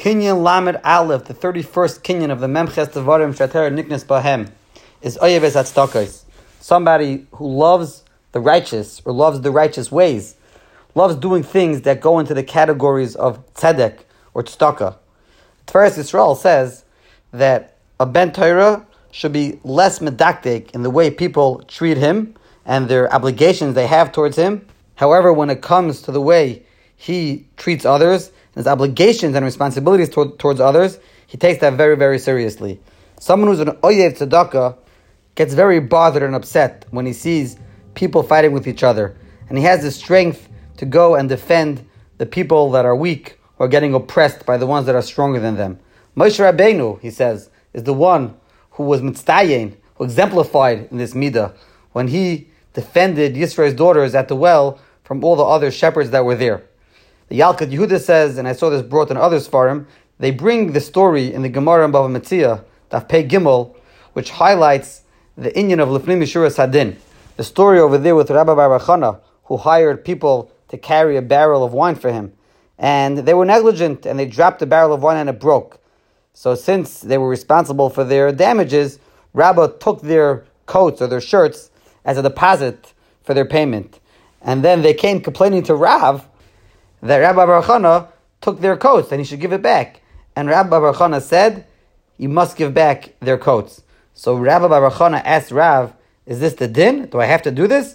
Kinyan Lamed Aleph, the 31st Kinyan of the Memches Devarim Shater Niknas Bahem, is Oyeves Atzdakos. Somebody who loves the righteous, or loves the righteous ways, loves doing things that go into the categories of tzedek or tzedakah. Tiferes Yisrael says that a Ben Torah should be less medactic in the way people treat him and their obligations they have towards him. However, when it comes to the way he treats others, his obligations and responsibilities towards others, he takes that very, very seriously. Someone who's an oyev tzedakah gets very bothered and upset when he sees people fighting with each other. And he has the strength to go and defend the people that are weak or getting oppressed by the ones that are stronger than them. Moshe Rabbeinu, he says, is the one who was mitzdayen, who exemplified in this midah, when he defended Yisro's daughters at the well from all the other shepherds that were there. The Yalkut Yehuda says, and I saw this brought in other Sfarim, they bring the story in the Gemara in Bava Metzia, Daf Pei Gimel, which highlights the inyan of Lifnim Mishuras Hadin. The story over there with Rabbi Bar Chana, who hired people to carry a barrel of wine for him. And they were negligent, and they dropped the barrel of wine and it broke. So since they were responsible for their damages, Rabbi took their coats or their shirts as a deposit for their payment. And then they came complaining to Rav that Rabbi Bar Chana took their coats and he should give it back. And Rabbi Bar Chana said, you must give back their coats. So Rabbi Bar Chana asked Rav, is this the din? Do I have to do this?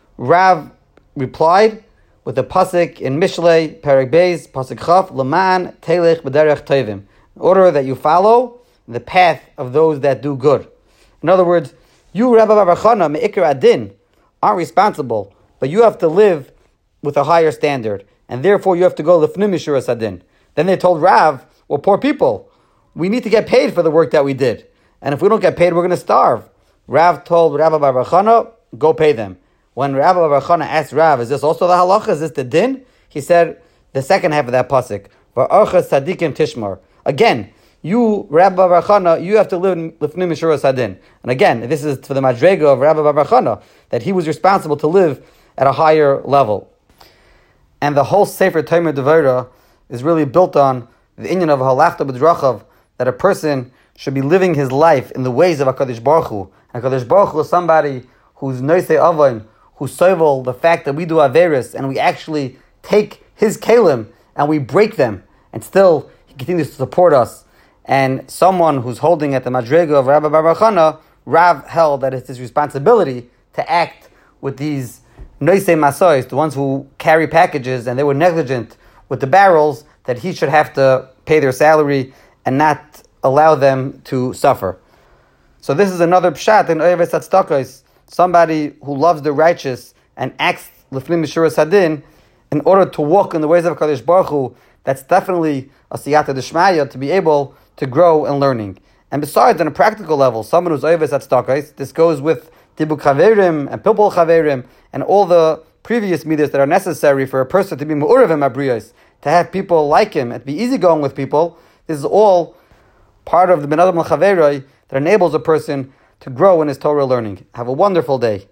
Rav replied with the pasuk in Mishlei, Perek Beis, pasuk Chaf, Leman Telech B'derech Tovim, in order that you follow the path of those that do good. In other words, you, Rabbi Bar Chana, Me'ikr Adin, aren't responsible, but you have to live with a higher standard. And therefore you have to go Lifnim Mishuras Hadin. Then they told Rav, well, poor people, we need to get paid for the work that we did. And if we don't get paid, we're going to starve. Rav told Rabbi Bar Chana, go pay them. When Rabbi Bar Chana asked Rav, is this also the halacha? Is this the din? He said, the second half of that pasuk, V'archa Sadikim Tishmar. Again, you, Rabbi Bar Chana, you have to live in Lifnim Mishuras Hadin. And again, this is for the madrega of Rabbi Bar Chana, that he was responsible to live at a higher level. And the whole Sefer Tomer Devorah is really built on the inyan of halachta b'drachav, that a person should be living his life in the ways of HaKadosh Baruch Hu. And HaKadosh Baruch Hu is somebody who's noisei avon, who's sovel the fact that we do averis, and we actually take his kelim and we break them, and still he continues to support us. And someone who's holding at the madrega of Rabbi Bar Chana, Rav held that it's his responsibility to act with these noisei masois, the ones who carry packages, and they were negligent with the barrels, that he should have to pay their salary and not allow them to suffer. So this is another pshat in Oyeves Atzdakos, somebody who loves the righteous and acts Lifnim Mishuras Hadin in order to walk in the ways of HaKadosh Baruch Hu. That's definitely a siyata d'shmaya to be able to grow in learning. And besides, on a practical level, someone who's Oyeves Atzdakos, this goes with Dibuk Chaverim and Pilpul Chaverim and all the previous midas that are necessary for a person to be Mu'urav in Mabriyos, to have people like him and to be easygoing with people. This is all part of the Ben Adam L'Chaveroi that enables a person to grow in his Torah learning. Have a wonderful day.